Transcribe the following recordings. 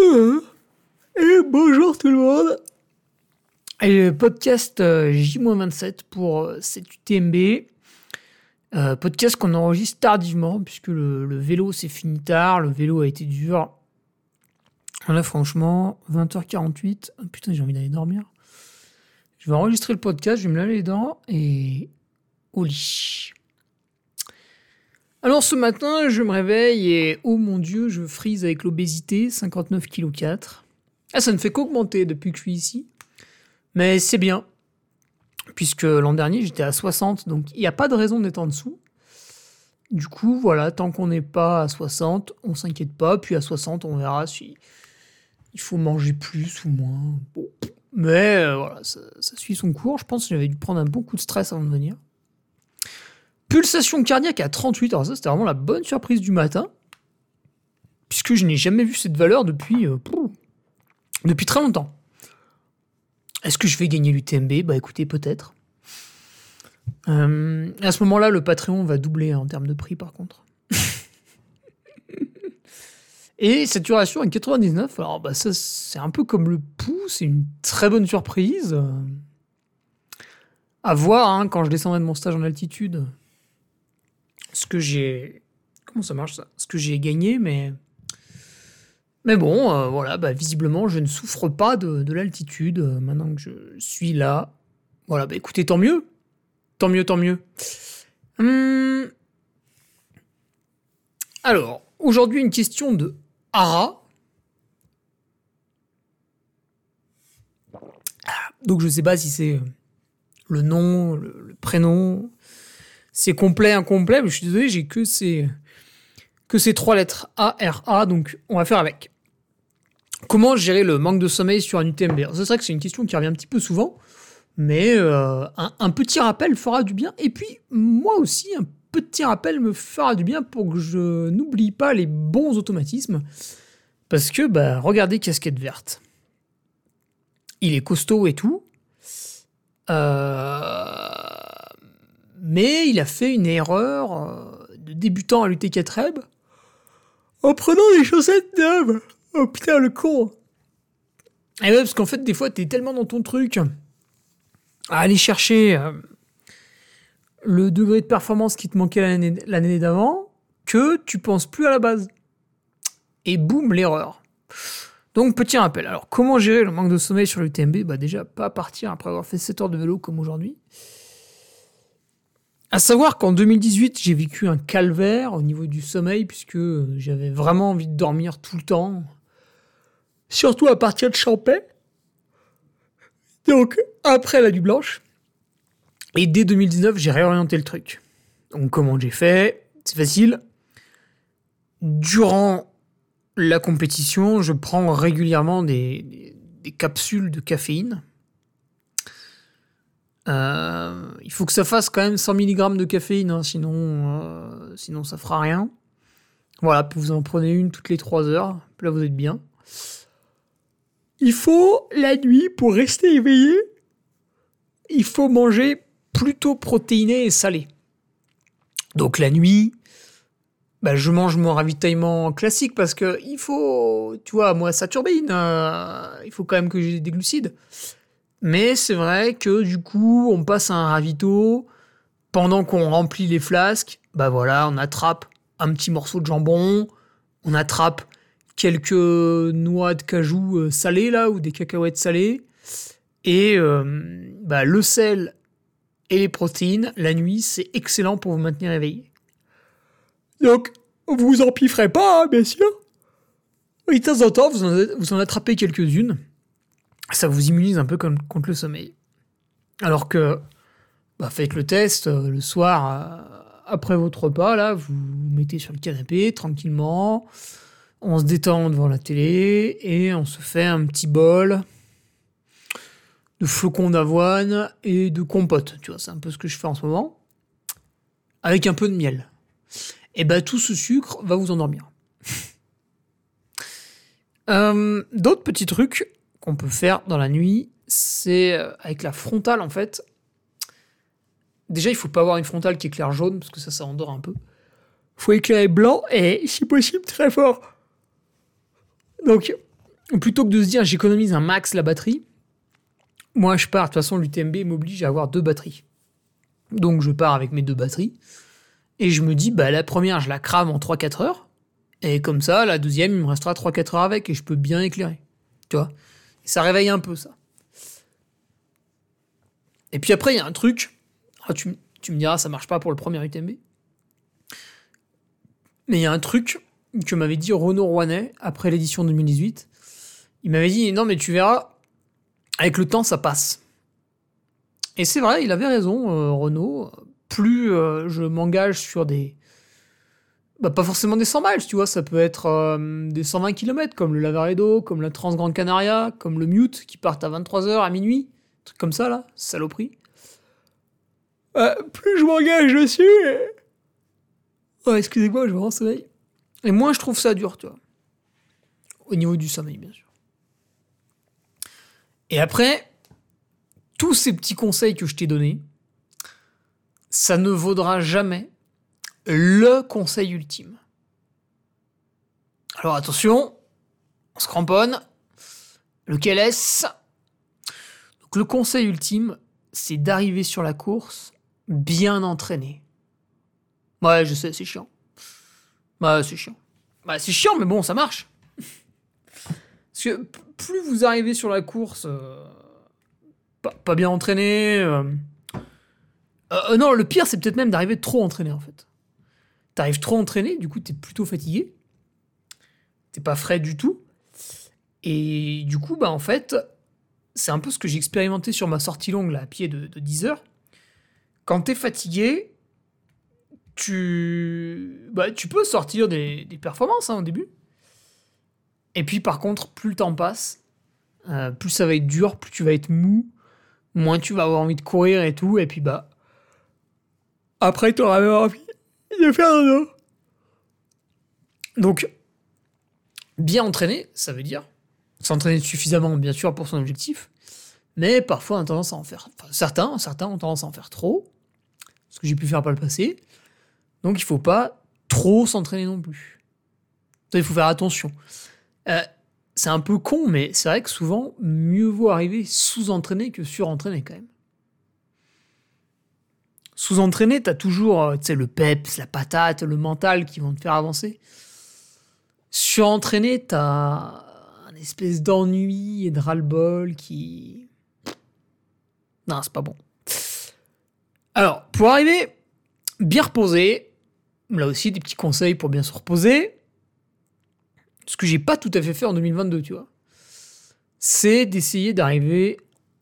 Et bonjour tout le monde. Et le podcast J-27 pour cette UTMB. Podcast qu'on enregistre tardivement puisque le vélo c'est fini tard, le vélo a été dur. Là franchement, 20h48, oh, putain j'ai envie d'aller dormir. Je vais enregistrer le podcast, je vais me laver les dents et au lit. Alors ce matin, je me réveille et oh mon Dieu, je frise avec l'obésité, 59,4 kg. Ah, ça ne fait qu'augmenter depuis que je suis ici. Mais c'est bien, puisque l'an dernier, j'étais à 60, donc il n'y a pas de raison d'être en dessous. Du coup, voilà, tant qu'on n'est pas à 60, on ne s'inquiète pas. Puis à 60, on verra si il faut manger plus ou moins. Bon. Mais voilà, ça suit son cours. Je pense que j'avais dû prendre un bon coup de stress avant de venir. Pulsation cardiaque à 38. Alors ça, c'était vraiment la bonne surprise du matin. Puisque je n'ai jamais vu cette valeur depuis très longtemps. Est-ce que je vais gagner l'UTMB ? Bah écoutez, peut-être. À ce moment-là, le Patreon va doubler en termes de prix, par contre. Et saturation à 99. Alors bah ça, c'est un peu comme le pouls. C'est une très bonne surprise. À voir, hein, quand je descendrai de mon stage en altitude. Comment ça marche, ça ? Ce que j'ai gagné, mais bon, voilà, bah, visiblement, je ne souffre pas de l'altitude maintenant que je suis là. Voilà, bah écoutez, tant mieux. Tant mieux. Alors, aujourd'hui, une question de Ara. Donc, je ne sais pas si c'est le nom, le prénom. C'est complet, incomplet, mais je suis désolé, j'ai que ces 3 lettres A-R-A, donc on va faire avec. Comment gérer le manque de sommeil sur un UTMB ? C'est vrai que c'est une question qui revient un petit peu souvent, mais un petit rappel fera du bien. Et puis, moi aussi, un petit rappel me fera du bien pour que je n'oublie pas les bons automatismes. Parce que, bah, regardez Casquette Verte. Il est costaud et tout. Mais il a fait une erreur de débutant à l'UT4M en prenant des chaussettes neuves. Oh putain, le con. Et ouais, parce qu'en fait, des fois, t'es tellement dans ton truc à aller chercher le degré de performance qui te manquait l'année d'avant que tu penses plus à la base. Et boum, l'erreur. Donc, petit rappel. Alors, comment gérer le manque de sommeil sur l'UTMB ? Bah déjà, pas partir après avoir fait 7 heures de vélo comme aujourd'hui. À savoir qu'en 2018, j'ai vécu un calvaire au niveau du sommeil puisque j'avais vraiment envie de dormir tout le temps. Surtout à partir de Champais. Donc, après la nuit blanche. Et dès 2019, j'ai réorienté le truc. Donc, comment j'ai fait ? C'est facile. Durant la compétition, je prends régulièrement des capsules de caféine. Il faut que ça fasse quand même 100 mg de caféine, hein, sinon ça fera rien. Voilà, puis vous en prenez une toutes les 3 heures, puis là vous êtes bien. Il faut, la nuit, pour rester éveillé, il faut manger plutôt protéiné et salé. Donc la nuit, bah, je mange mon ravitaillement classique parce que il faut, tu vois, moi ça turbine, il faut quand même que j'ai des glucides. Mais c'est vrai que du coup, on passe à un ravito, pendant qu'on remplit les flasques, bah voilà, on attrape un petit morceau de jambon, on attrape quelques noix de cajou salées là, ou des cacahuètes salées, et le sel et les protéines, la nuit, c'est excellent pour vous maintenir éveillé. Donc, vous vous empiffrez pas, hein, bien sûr. Et de temps en temps, vous en attrapez quelques-unes. Ça vous immunise un peu contre le sommeil. Alors que, faites le test le soir, après votre repas, là, vous vous mettez sur le canapé, tranquillement, on se détend devant la télé, et on se fait un petit bol de flocons d'avoine et de compote. Tu vois, c'est un peu ce que je fais en ce moment. Avec un peu de miel. Et tout ce sucre va vous endormir. D'autres petits trucs qu'on peut faire dans la nuit, c'est avec la frontale en fait. Déjà, il faut pas avoir une frontale qui éclaire jaune parce que ça endort un peu. Faut éclairer blanc et, si possible, très fort. Donc, plutôt que de se dire j'économise un max la batterie, moi je pars, de toute façon l'UTMB m'oblige à avoir 2 batteries. Donc je pars avec mes 2 batteries, et je me dis, la première je la crame en 3-4 heures, et comme ça, la deuxième il me restera 3-4 heures avec, et je peux bien éclairer. Tu vois ? Et ça réveille un peu ça. Et puis après il y a un truc, tu me diras ça marche pas pour le premier UTMB, mais il y a un truc que m'avait dit Renaud Rouanet après l'édition 2018. Il m'avait dit, non mais tu verras, avec le temps ça passe. Et c'est vrai, il avait raison, Renaud. Plus je m'engage sur des... pas forcément des 100 miles, tu vois, ça peut être des 120 km, comme le Lavaredo, comme la Trans-Grande Canaria, comme le Mute, qui partent à 23h, à minuit, truc comme ça, là, saloperie. Plus je m'engage dessus... Ouais, excusez-moi, je me rends sommeil. Et moins je trouve ça dur, tu vois. Au niveau du sommeil, bien sûr. Et après, tous ces petits conseils que je t'ai donnés, ça ne vaudra jamais le conseil ultime. Alors attention, on se cramponne. Lequel est-ce ? Donc le conseil ultime, c'est d'arriver sur la course bien entraîné. Ouais, je sais, c'est chiant. C'est chiant. C'est chiant, mais bon, ça marche. Parce que plus vous arrivez sur la course pas bien entraîné... non, le pire, c'est peut-être même d'arriver trop entraîné, en fait. T'arrives trop entraîné, du coup, t'es plutôt fatigué. T'es pas frais du tout. Et du coup, en fait, c'est un peu ce que j'ai expérimenté sur ma sortie longue, là, à pied de 10 heures. Quand t'es fatigué, tu peux sortir des performances au début. Et puis, par contre, plus le temps passe, plus ça va être dur, plus tu vas être mou, moins tu vas avoir envie de courir et tout. Et puis, après, t'auras même envie de faire dodo. Donc, bien entraîné, ça veut dire s'entraîner suffisamment, bien sûr, pour son objectif, mais parfois on a tendance à en faire... Enfin, certains ont tendance à en faire trop, ce que j'ai pu faire par le passé. Donc, il faut pas trop s'entraîner non plus. Il faut faire attention. C'est un peu con, mais c'est vrai que souvent, mieux vaut arriver sous-entraîné que surentraîné, quand même. Sous-entraîné, t'as toujours le peps, la patate, le mental qui vont te faire avancer. Surentraîné, t'as un espèce d'ennui et de ras-le-bol qui... Non, c'est pas bon. Alors, pour arriver bien reposé, là aussi, des petits conseils pour bien se reposer. Ce que j'ai pas tout à fait fait en 2022, tu vois. C'est d'essayer d'arriver...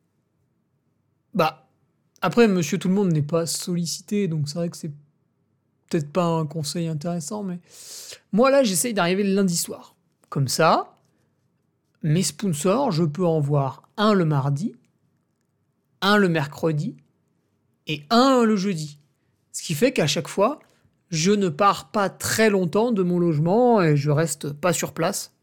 Après, monsieur tout le monde n'est pas sollicité, donc c'est vrai que c'est peut-être pas un conseil intéressant, mais... Moi, là, j'essaye d'arriver le lundi soir. Comme ça, mes sponsors, je peux en voir un le mardi, un le mercredi et un le jeudi. Ce qui fait qu'à chaque fois, je ne pars pas très longtemps de mon logement et je reste pas sur place.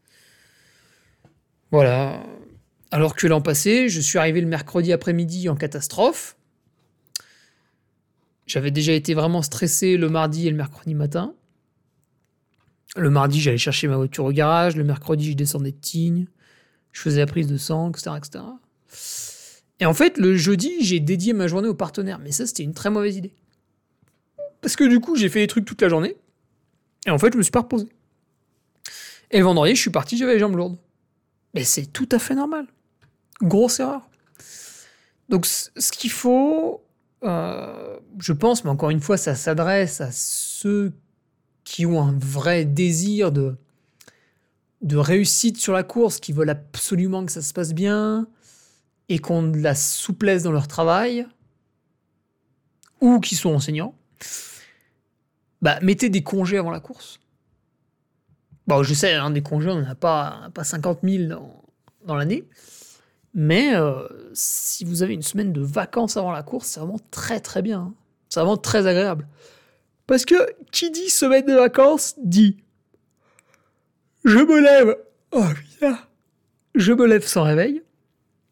Voilà. Alors que l'an passé, je suis arrivé le mercredi après-midi en catastrophe. J'avais déjà été vraiment stressé le mardi et le mercredi matin. Le mardi, j'allais chercher ma voiture au garage. Le mercredi, je descendais de Tignes. Je faisais la prise de sang, etc., etc. Et en fait, le jeudi, j'ai dédié ma journée aux partenaires. Mais ça, c'était une très mauvaise idée. Parce que du coup, j'ai fait des trucs toute la journée. Et en fait, je me suis pas reposé. Et le vendredi, je suis parti, j'avais les jambes lourdes. Mais c'est tout à fait normal. Grosse erreur. Donc, ce qu'il faut... je pense, mais encore une fois, ça s'adresse à ceux qui ont un vrai désir de réussite sur la course, qui veulent absolument que ça se passe bien et qui ont de la souplesse dans leur travail ou qui sont enseignants. Mettez des congés avant la course. Je sais, des congés, on n'en a pas 50 000 dans l'année. Mais si vous avez une semaine de vacances avant la course, c'est vraiment très très bien. Hein. C'est vraiment très agréable. Parce que qui dit semaine de vacances dit je me lève. Oh putain. Je me lève sans réveil.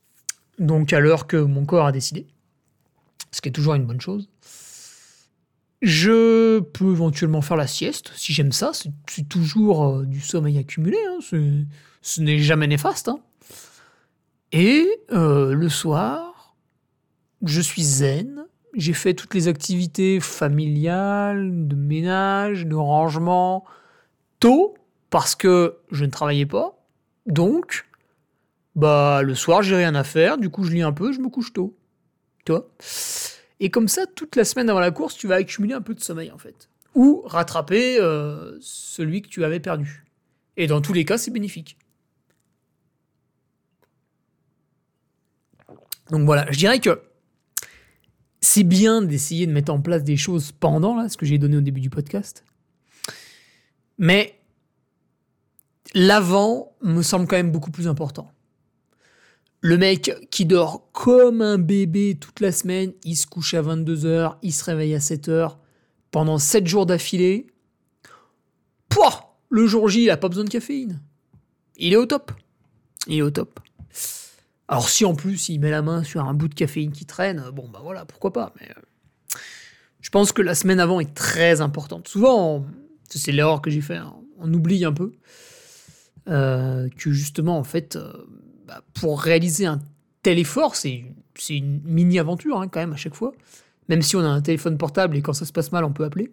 Donc à l'heure que mon corps a décidé. Ce qui est toujours une bonne chose. Je peux éventuellement faire la sieste, si j'aime ça. C'est toujours du sommeil accumulé, hein. Ce n'est jamais néfaste, hein. Et le soir, je suis zen. J'ai fait toutes les activités familiales, de ménage, de rangement, tôt, parce que je ne travaillais pas. Donc, le soir, j'ai rien à faire. Du coup, je lis un peu, je me couche tôt. Tu vois ? Et comme ça, toute la semaine avant la course, tu vas accumuler un peu de sommeil, en fait. Ou rattraper celui que tu avais perdu. Et dans tous les cas, c'est bénéfique. Donc voilà, je dirais que c'est bien d'essayer de mettre en place des choses pendant, là, ce que j'ai donné au début du podcast. Mais l'avant me semble quand même beaucoup plus important. Le mec qui dort comme un bébé toute la semaine, il se couche à 22h, il se réveille à 7h, pendant 7 jours d'affilée. Pouah, le jour J, il a pas besoin de caféine. Il est au top. Il est au top. Alors si en plus il met la main sur un bout de caféine qui traîne, voilà, pourquoi pas. Mais je pense que la semaine avant est très importante. Souvent, c'est l'erreur que j'ai fait, hein, on oublie un peu que justement, en fait, pour réaliser un tel effort, c'est une mini-aventure, hein, quand même, à chaque fois. Même si on a un téléphone portable et quand ça se passe mal, on peut appeler.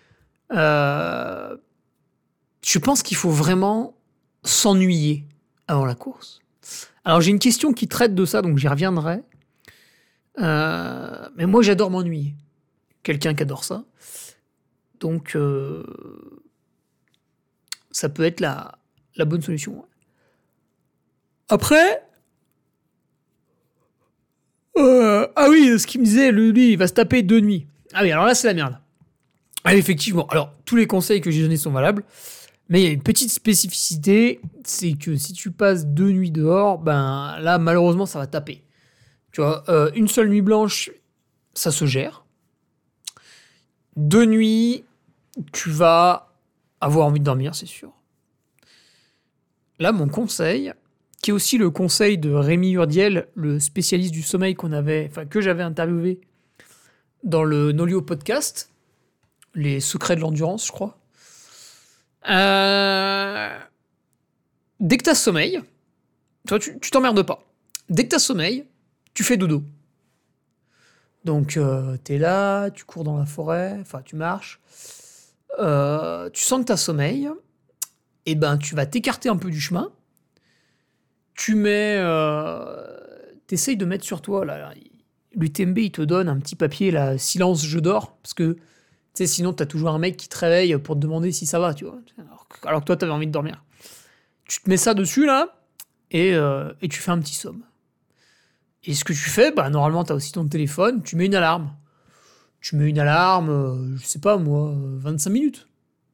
Je pense qu'il faut vraiment s'ennuyer avant la course. Alors, j'ai une question qui traite de ça, donc j'y reviendrai. Mais moi, j'adore m'ennuyer. Quelqu'un qui adore ça. Donc, ça peut être la bonne solution. Après... ah oui, ce qu'il me disait, lui, il va se taper 2 nuits. Ah oui, alors là, c'est la merde. Ah, effectivement. Alors, tous les conseils que j'ai donnés sont valables. Mais il y a une petite spécificité, c'est que si tu passes 2 nuits dehors, là, malheureusement, ça va taper. Tu vois, une seule nuit blanche, ça se gère. 2 nuits, tu vas avoir envie de dormir, c'est sûr. Là, mon conseil, qui est aussi le conseil de Rémi Urdiel, le spécialiste du sommeil que j'avais interviewé dans le Nolio podcast, les secrets de l'endurance, je crois. Dès que t'as sommeil, toi, tu t'emmerdes pas. Dès que t'as sommeil, tu fais dodo. Donc, t'es là, tu cours dans la forêt, tu marches. Tu sens que t'as sommeil. Et tu vas t'écarter un peu du chemin. T'essayes de mettre sur toi, là, l'UTMB, il te donne un petit papier, là, silence, je dors. Parce que, sinon, t'as toujours un mec qui te réveille pour te demander si ça va, tu vois. Alors que toi, t'avais envie de dormir. Tu te mets ça dessus, là, et tu fais un petit somme. Et ce que tu fais, normalement, t'as aussi ton téléphone, tu mets une alarme. Je sais pas, moi, 25 minutes.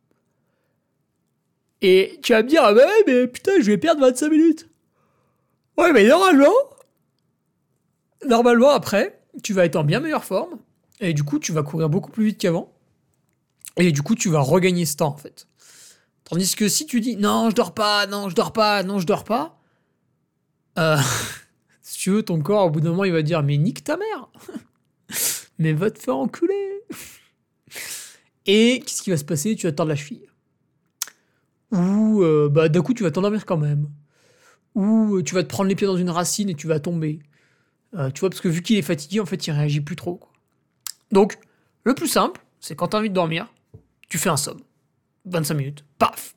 Et tu vas me dire, ah ouais, mais putain, je vais perdre 25 minutes. Ouais, mais normalement, après, tu vas être en bien meilleure forme. Et du coup, tu vas courir beaucoup plus vite qu'avant. Et du coup, tu vas regagner ce temps, en fait. Tandis que si tu dis, non, je dors pas, si tu veux, ton corps, au bout d'un moment, il va dire, mais nique ta mère. Mais va te faire enculer. Et qu'est-ce qui va se passer ? Tu vas te tordre la cheville. Ou, d'un coup, tu vas t'endormir quand même. Ou tu vas te prendre les pieds dans une racine et tu vas tomber. Tu vois, parce que vu qu'il est fatigué, en fait, il réagit plus trop, quoi. Donc, le plus simple, c'est quand t'as envie de dormir, tu fais un somme. 25 minutes. Paf.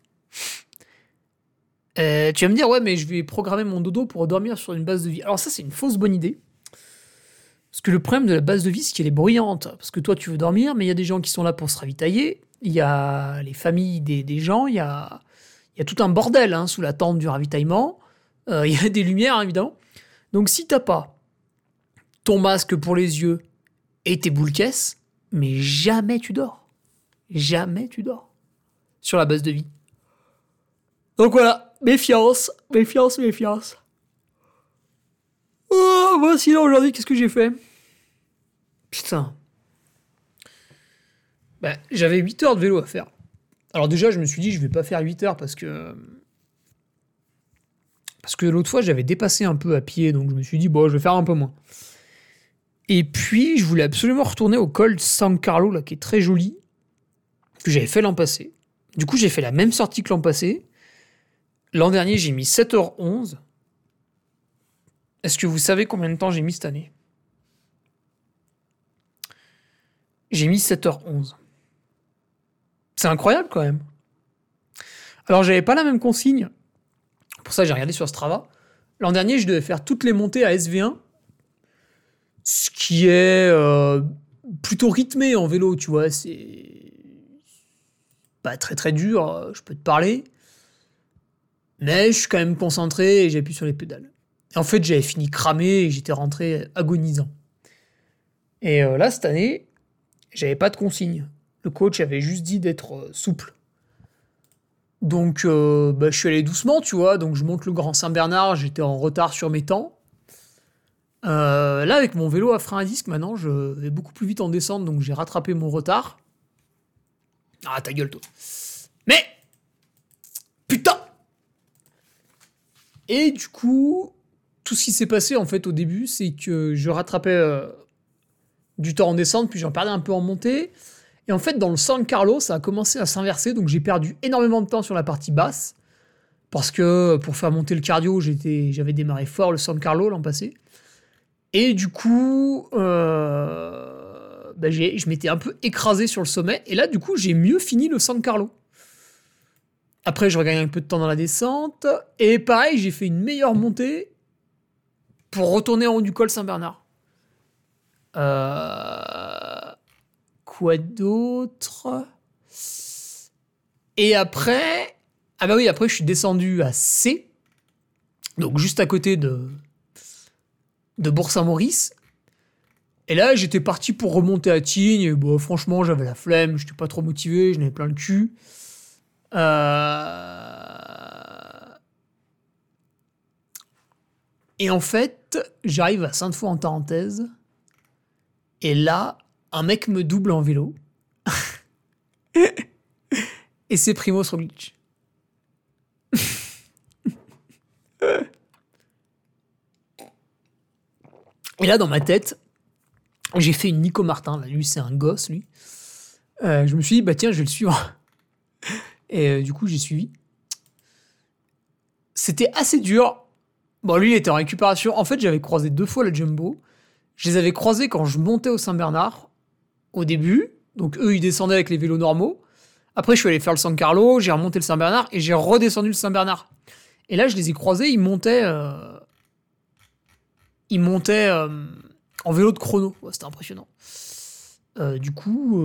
Tu vas me dire, ouais, mais je vais programmer mon dodo pour dormir sur une base de vie. Alors ça, c'est une fausse bonne idée. Parce que le problème de la base de vie, c'est qu'elle est bruyante. Parce que toi, tu veux dormir, mais il y a des gens qui sont là pour se ravitailler. Il y a les familles des gens. Il y a tout un bordel, hein, sous la tente du ravitaillement. Il y a des lumières, hein, évidemment. Donc, si t'as pas ton masque pour les yeux et tes boules caisses, mais jamais tu dors. Jamais tu dors. Sur la base de vie. Donc voilà, méfiance. Oh, moi, sinon, aujourd'hui, qu'est-ce que j'ai fait ? Putain. J'avais 8 heures de vélo à faire. Alors déjà, je me suis dit, je vais pas faire 8 heures parce que l'autre fois, j'avais dépassé un peu à pied, donc je me suis dit, bon, je vais faire un peu moins. Et puis, je voulais absolument retourner au col de San Carlo, là, qui est très joli, que j'avais fait l'an passé. Du coup, j'ai fait la même sortie que l'an passé. L'an dernier, j'ai mis 7h11. Est-ce que vous savez combien de temps j'ai mis cette année? J'ai mis 7h11. C'est incroyable quand même. Alors, j'avais pas la même consigne. Pour ça, j'ai regardé sur Strava. L'an dernier, je devais faire toutes les montées à SV1, ce qui est plutôt rythmé en vélo, tu vois. C'est pas très très dur, je peux te parler. Mais je suis quand même concentré et j'appuie sur les pédales. Et en fait, j'avais fini cramé et j'étais rentré agonisant. Et là, cette année, j'avais pas de consigne. Le coach avait juste dit d'être souple. Donc, je suis allé doucement, tu vois. Donc, je monte le Grand Saint-Bernard, j'étais en retard sur mes temps. Là, avec mon vélo à frein à disque, maintenant, je vais beaucoup plus vite en descente, donc j'ai rattrapé mon retard. Ah, ta gueule, toi. Mais, putain! Et du coup, tout ce qui s'est passé, en fait, au début, c'est que je rattrapais du temps en descente, puis j'en perdais un peu en montée. Et en fait, dans le San Carlo, ça a commencé à s'inverser, donc j'ai perdu énormément de temps sur la partie basse, parce que pour faire monter le cardio, j'avais démarré fort le San Carlo l'an passé. Et du coup, je m'étais un peu écrasé sur le sommet, et là, du coup, j'ai mieux fini le San Carlo. Après, je regagne un peu de temps dans la descente, et pareil, j'ai fait une meilleure montée pour retourner en haut du col Saint-Bernard. Quoi d'autre? Et après... Ah bah oui, après je suis descendu à C, donc juste à côté de Bourg-Saint-Maurice. Et là, j'étais parti pour remonter à Tignes, et bon, franchement, j'avais la flemme, j'étais pas trop motivé, j'en avais plein le cul. Et en fait, j'arrive à Sainte-Foy-en-Tarentaise, et là, un mec me double en vélo. Et c'est Primož Roglič. Et là, dans ma tête, j'ai fait une Nico Martin. Là, lui, c'est un gosse, lui. Je me suis dit, bah tiens, je vais le suivre. Et du coup, j'ai suivi. C'était assez dur. Bon, lui, il était en récupération. En fait, j'avais croisé 2 fois la Jumbo. Je les avais croisés quand je montais au Saint-Bernard, au début. Donc, eux, ils descendaient avec les vélos normaux. Après, je suis allé faire le San Carlo, j'ai remonté le Saint-Bernard et j'ai redescendu le Saint-Bernard. Et là, je les ai croisés, ils montaient en vélo de chrono. Ouais, c'était impressionnant. Du coup...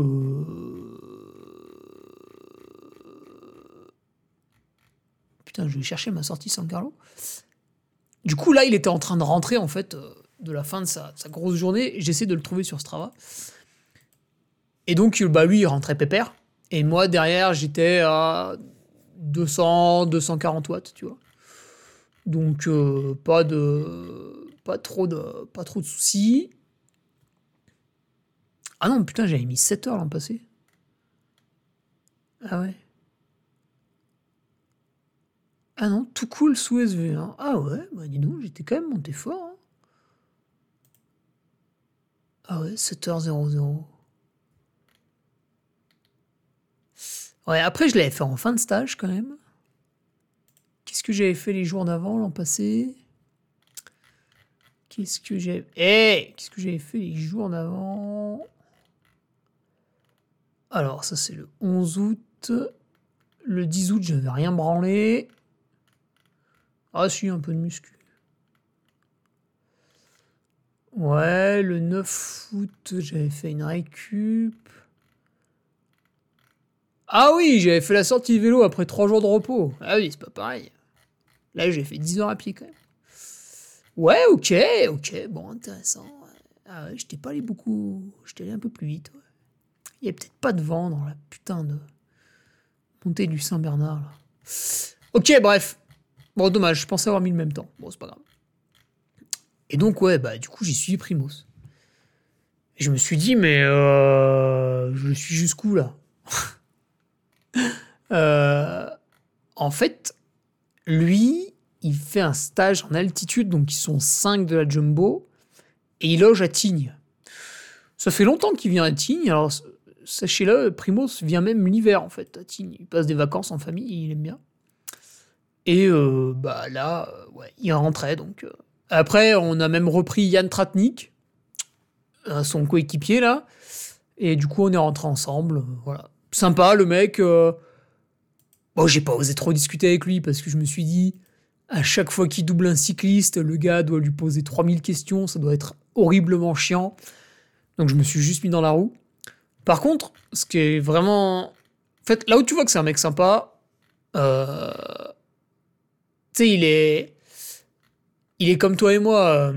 Putain, je vais chercher ma sortie San Carlo. Du coup, là, il était en train de rentrer, en fait, de la fin de sa grosse journée. J'essaie de le trouver sur Strava. Et donc, lui, il rentrait pépère. Et moi, derrière, j'étais à 200, 240 watts, tu vois. Donc, pas trop de soucis. Ah non, putain, j'avais mis 7 heures l'an passé. Ah ouais. Ah non, tout cool sous SV1. Ah ouais, bah dis donc, j'étais quand même monté fort. Hein. Ah ouais, 7h00. Ouais, après, je l'avais fait en fin de stage, quand même. Qu'est-ce que j'avais fait les jours d'avant, l'an passé? Qu'est-ce que j'avais fait les jours d'avant? Alors, ça, c'est le 11 août. Le 10 août, j'avais rien branlé. Ah, si, un peu de muscu. Ouais, le 9 août, j'avais fait une récup. Ah oui, j'avais fait la sortie vélo après 3 jours de repos. Ah oui, c'est pas pareil. Là, j'ai fait 10 heures à pied quand même. Ouais, ok, bon, intéressant. Ah ouais, j'étais pas allé beaucoup. J'étais allé un peu plus vite. Ouais. Il y a peut-être pas de vent dans la putain de montée du Saint-Bernard, là. Ok, bref. Bon, dommage, je pensais avoir mis le même temps. Bon, c'est pas grave. Et donc, ouais, bah, du coup, j'ai suivi Primož. Et je me suis dit, mais je suis jusqu'où, là? En fait, lui, il fait un stage en altitude, donc ils sont 5 de la Jumbo, et il loge à Tignes. Ça fait longtemps qu'il vient à Tignes. Alors, sachez-le, Primoz vient même l'hiver, en fait, à Tignes. Il passe des vacances en famille, il aime bien. Et là, ouais, il rentrait, donc... Après, on a même repris Yann Tratnik, son coéquipier, là. Et du coup, on est rentrés ensemble, voilà. Sympa, le mec. Bon, j'ai pas osé trop discuter avec lui, parce que je me suis dit, à chaque fois qu'il double un cycliste, le gars doit lui poser 3000 questions, ça doit être horriblement chiant. Donc je me suis juste mis dans la roue. Par contre, ce qui est vraiment... En fait, là où tu vois que c'est un mec sympa, tu sais, il est comme toi et moi.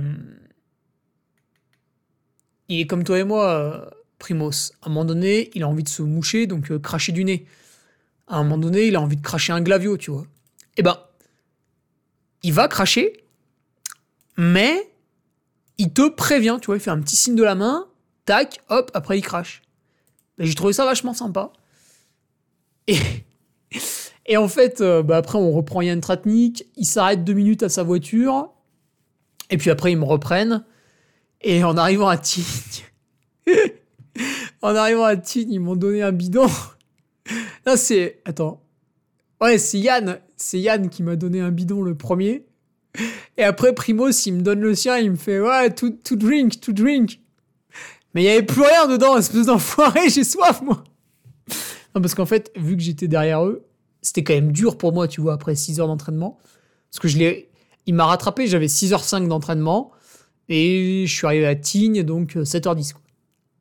Il est comme toi et moi, Primoz. À un moment donné, il a envie de se moucher, donc cracher du nez. À un moment donné, il a envie de cracher un glavio, tu vois. Eh ben, il va cracher, mais il te prévient, tu vois, il fait un petit signe de la main, tac, hop, après il crache. Et j'ai trouvé ça vachement sympa. Et, et en fait, après on reprend Yann Tratnik, il s'arrête 2 minutes à sa voiture, et puis après ils me reprennent, et en arrivant à Tignes, ils m'ont donné un bidon. Là c'est... Attends. Ouais, c'est Yann qui m'a donné un bidon le premier. Et après, Primoz, il me donne le sien, il me fait « Ouais, to drink. » Mais il n'y avait plus rien dedans, espèce d'enfoiré, j'ai soif, moi. Non, parce qu'en fait, vu que j'étais derrière eux, c'était quand même dur pour moi, tu vois, après 6 heures d'entraînement. Parce que il m'a rattrapé, j'avais 6h05 d'entraînement, et je suis arrivé à Tignes, donc 7h10, quoi.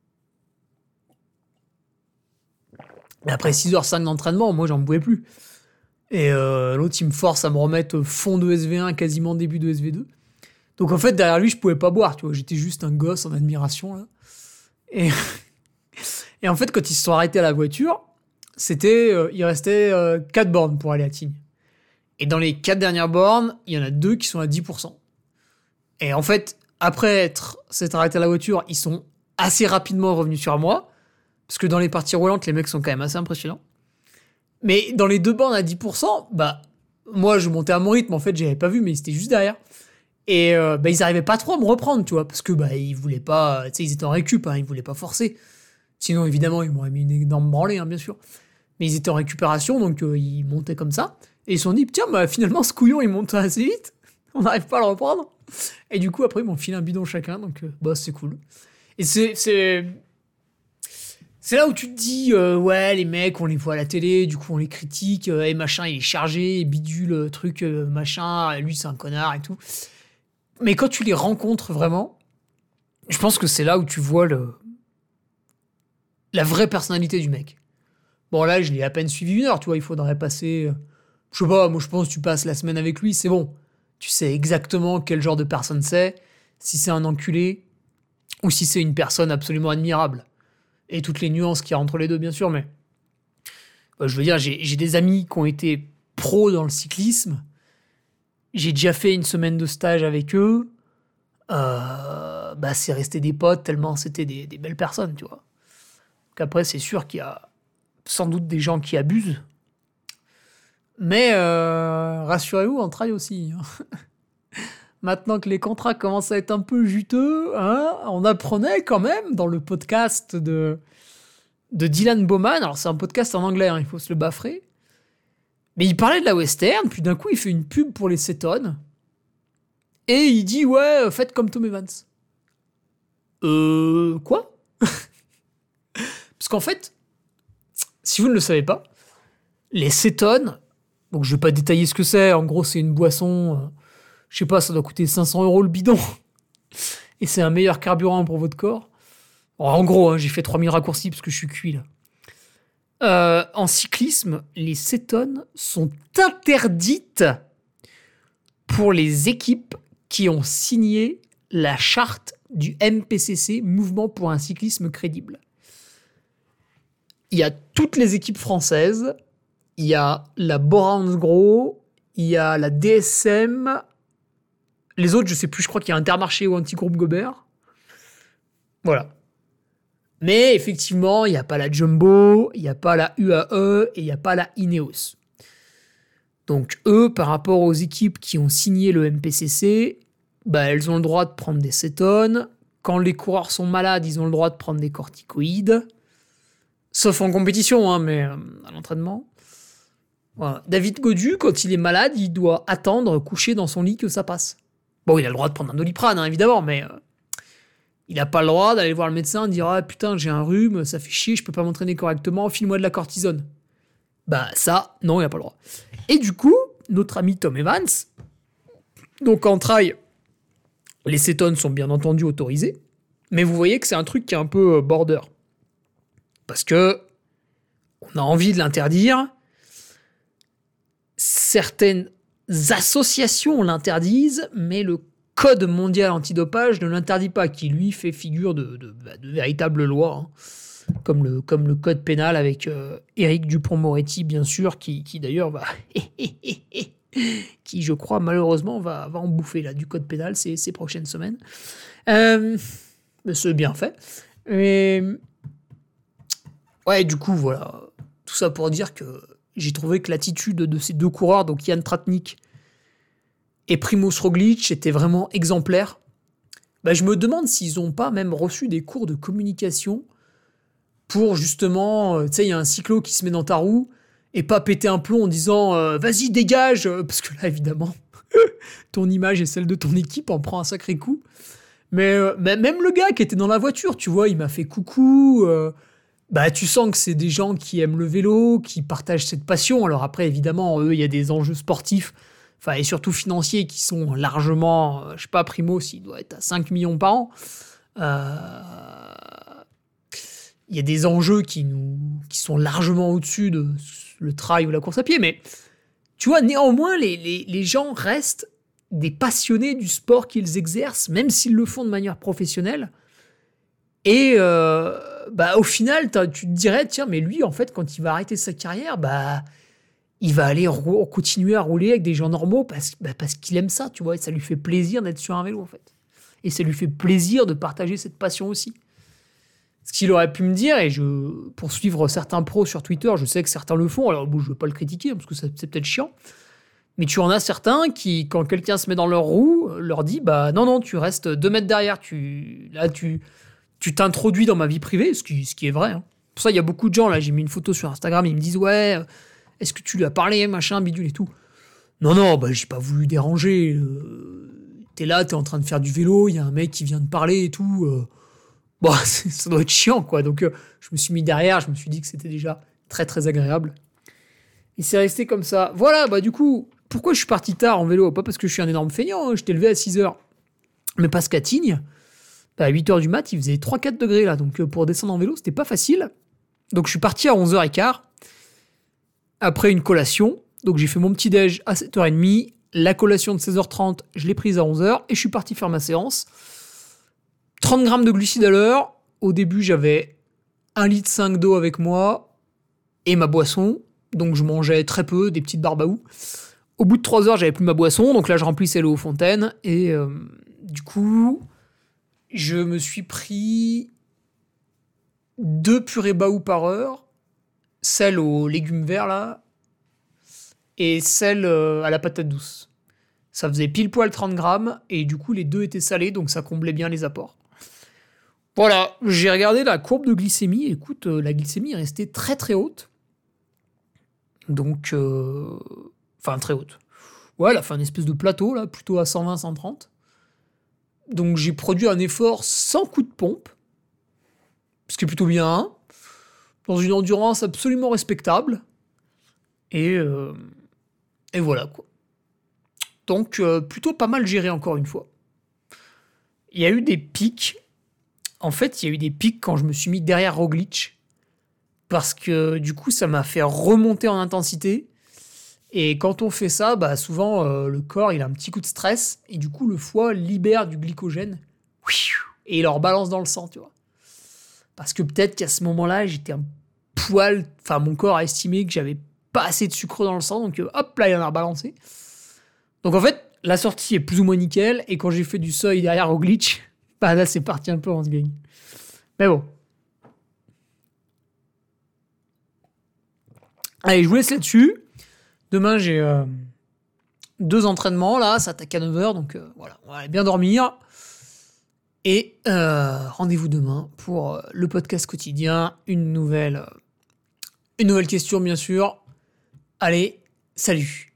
Mais après 6h05 d'entraînement, moi, j'en pouvais plus. Et l'autre, il me force à me remettre fond de SV1, quasiment début de SV2. Donc en fait, derrière lui, je pouvais pas boire, tu vois. J'étais juste un gosse en admiration, là. Et, et en fait, quand ils se sont arrêtés à la voiture, il restait 4 bornes pour aller à Tignes. Et dans les 4 dernières bornes, il y en a 2 qui sont à 10%. Et en fait, après s'être arrêté à la voiture, ils sont assez rapidement revenus sur moi. Parce que dans les parties roulantes, les mecs sont quand même assez impressionnants. Mais dans les 2 bornes à 10%, moi, je montais à mon rythme. En fait, j'avais pas vu, mais ils étaient juste derrière. Et ils arrivaient pas trop à me reprendre, tu vois, parce que ils voulaient pas... Tu sais, ils étaient en récup, hein, ils voulaient pas forcer. Sinon, évidemment, ils m'auraient mis une énorme branlée, hein, bien sûr. Mais ils étaient en récupération, donc ils montaient comme ça. Et ils se sont dit, tiens, finalement, ce couillon, il monte assez vite. On n'arrive pas à le reprendre. Et du coup, après, ils m'ont filé un bidon chacun, donc c'est cool. Et c'est là où tu te dis, ouais, les mecs, on les voit à la télé, du coup, on les critique, et machin, il est chargé, et bidule, truc, machin, lui, c'est un connard et tout. Mais quand tu les rencontres vraiment, je pense que c'est là où tu vois la vraie personnalité du mec. Bon, là, je l'ai à peine suivi 1 heure, tu vois, il faudrait passer... je sais pas, moi, je pense que tu passes la semaine avec lui, c'est bon. Tu sais exactement quel genre de personne c'est, si c'est un enculé, ou si c'est une personne absolument admirable. Et toutes les nuances qu'il y a entre les deux, bien sûr, mais... je veux dire, j'ai des amis qui ont été pros dans le cyclisme. J'ai déjà fait une semaine de stage avec eux. C'est resté des potes tellement c'était des belles personnes, tu vois. Donc après, c'est sûr qu'il y a sans doute des gens qui abusent. Mais rassurez-vous, on travaille aussi. Hein. Maintenant que les contrats commencent à être un peu juteux, hein, on apprenait quand même dans le podcast de Dylan Bowman. Alors, c'est un podcast en anglais, hein, il faut se le baffrer. Mais il parlait de la western, puis d'un coup, il fait une pub pour les cétones. Et il dit, ouais, faites comme Tom Evans. Quoi? Parce qu'en fait, si vous ne le savez pas, les cétones, donc je vais pas détailler ce que c'est, en gros, c'est une boisson, je sais pas, ça doit coûter 500 € le bidon. Et c'est un meilleur carburant pour votre corps. En gros, hein, j'ai fait 3000 raccourcis parce que je suis cuit, là. En cyclisme, les cétones sont interdites pour les équipes qui ont signé la charte du MPCC, Mouvement pour un cyclisme crédible. Il y a toutes les équipes françaises, il y a la Bora Hansgrohe, il y a la DSM, les autres, je sais plus, je crois qu'il y a Intermarché ou Antigroupe Gobert. Voilà. Mais effectivement, il n'y a pas la Jumbo, il n'y a pas la UAE et il n'y a pas la Ineos. Donc eux, par rapport aux équipes qui ont signé le MPCC, elles ont le droit de prendre des cétones quand les coureurs sont malades, ils ont le droit de prendre des corticoïdes. Sauf en compétition, hein, mais à l'entraînement. Voilà. David Gaudu, quand il est malade, il doit attendre, couché dans son lit, que ça passe. Bon, il a le droit de prendre un Doliprane, hein, évidemment, mais il n'a pas le droit d'aller voir le médecin et dire « Ah putain, j'ai un rhume, ça fait chier, je peux pas m'entraîner correctement, file-moi de la cortisone. » Bah ça, non, il n'a pas le droit. Et du coup, notre ami Tom Evans, donc en trail, les cétones sont bien entendu autorisés, mais vous voyez que c'est un truc qui est un peu border. Parce que on a envie de l'interdire. Certaines associations l'interdisent, mais le Code mondial antidopage ne l'interdit pas, qui lui fait figure de véritable loi, hein. Comme le code pénal avec Éric Dupond-Moretti, bien sûr, qui d'ailleurs va... qui, je crois, malheureusement, va en bouffer là, du code pénal ces prochaines semaines. Mais c'est bien fait. Et... ouais, du coup, voilà. Tout ça pour dire que j'ai trouvé que l'attitude de ces deux coureurs, donc Jan Tratnik et Primož Roglič, était vraiment exemplaire. Bah, je me demande s'ils n'ont pas même reçu des cours de communication pour justement, tu sais, il y a un cyclo qui se met dans ta roue et pas péter un plomb en disant vas-y, dégage, parce que là, évidemment, ton image et celle de ton équipe en prend un sacré coup. Mais même le gars qui était dans la voiture, tu vois, il m'a fait coucou. Bah, tu sens que c'est des gens qui aiment le vélo, qui partagent cette passion. Alors après, évidemment, eux, il y a des enjeux sportifs, enfin, et surtout financiers, qui sont largement, je sais pas, Primo, s'il doit être à 5 millions par an. Il y a des enjeux qui sont largement au-dessus de le trail ou la course à pied, mais tu vois, néanmoins, les gens restent des passionnés du sport qu'ils exercent, même s'ils le font de manière professionnelle. Et bah, au final, tu te dirais, tiens, mais lui, en fait, quand il va arrêter sa carrière, bah, il va aller continuer à rouler avec des gens normaux parce qu'il aime ça, tu vois, et ça lui fait plaisir d'être sur un vélo, en fait. Et ça lui fait plaisir de partager cette passion aussi. Ce qu'il aurait pu me dire, et pour suivre certains pros sur Twitter, je sais que certains le font, alors bon, je ne veux pas le critiquer, parce que c'est peut-être chiant, mais tu en as certains qui, quand quelqu'un se met dans leur roue, leur dit, bah non, tu restes 2 mètres derrière, tu t'introduis dans ma vie privée, ce qui est vrai. Hein. Pour ça, il y a beaucoup de gens, là, j'ai mis une photo sur Instagram, ils me disent, ouais, est-ce que tu lui as parlé, machin, bidule et tout. Non, bah j'ai pas voulu déranger. T'es là, t'es en train de faire du vélo, il y a un mec qui vient de parler et tout. Bon, ça doit être chiant, quoi. Donc, je me suis mis derrière, je me suis dit que c'était déjà très, très agréable. Et c'est resté comme ça. Voilà, bah du coup, pourquoi je suis parti tard en vélo ? Pas parce que je suis un énorme feignant, hein. Je t'ai levé à 6h. Mais parce qu'à Tignes, à 8h du mat, il faisait 3-4 degrés, là. Donc, pour descendre en vélo, c'était pas facile. Donc, je suis parti à 11h15, après une collation. Donc, j'ai fait mon petit déj à 7h30. La collation de 16h30, je l'ai prise à 11h. Et je suis parti faire ma séance. 30 grammes de glucides à l'heure. Au début, j'avais 1,5 litre d'eau avec moi et ma boisson. Donc, je mangeais très peu, des petites barbaous. Au bout de 3 heures, j'avais plus ma boisson. Donc là, je remplissais l'eau aux fontaines. Et du coup, je me suis pris 2 purées baou par heure. Celle aux légumes verts, là. Et celle à la patate douce. Ça faisait pile poil 30 grammes. Et du coup, les deux étaient salés. Donc, ça comblait bien les apports. Voilà, j'ai regardé la courbe de glycémie. Écoute, la glycémie est restée très très haute. Donc, enfin très haute. Ouais, elle a fait un espèce de plateau, là, plutôt à 120-130. Donc j'ai produit un effort sans coup de pompe. Ce qui est plutôt bien, hein, dans une endurance absolument respectable. Et voilà, quoi. Donc, plutôt pas mal géré, encore une fois. Il y a eu des pics. En fait, il y a eu des pics quand je me suis mis derrière Roglič, parce que du coup, ça m'a fait remonter en intensité. Et quand on fait ça, bah, souvent, le corps, il a un petit coup de stress, et du coup, le foie libère du glycogène, et il leur balance dans le sang, tu vois. Parce que peut-être qu'à ce moment-là, j'étais un poil... Enfin, mon corps a estimé que j'avais pas assez de sucre dans le sang, donc hop, là, il en a rebalancé. Donc en fait, la sortie est plus ou moins nickel, et quand j'ai fait du seuil derrière Roglič, bah là, c'est parti un peu en se gagne. Mais bon. Allez, je vous laisse là-dessus. Demain, j'ai 2 entraînements, là, ça attaque à 9h, donc voilà, on va aller bien dormir. Et rendez-vous demain pour le podcast quotidien. Une nouvelle question, bien sûr. Allez, salut!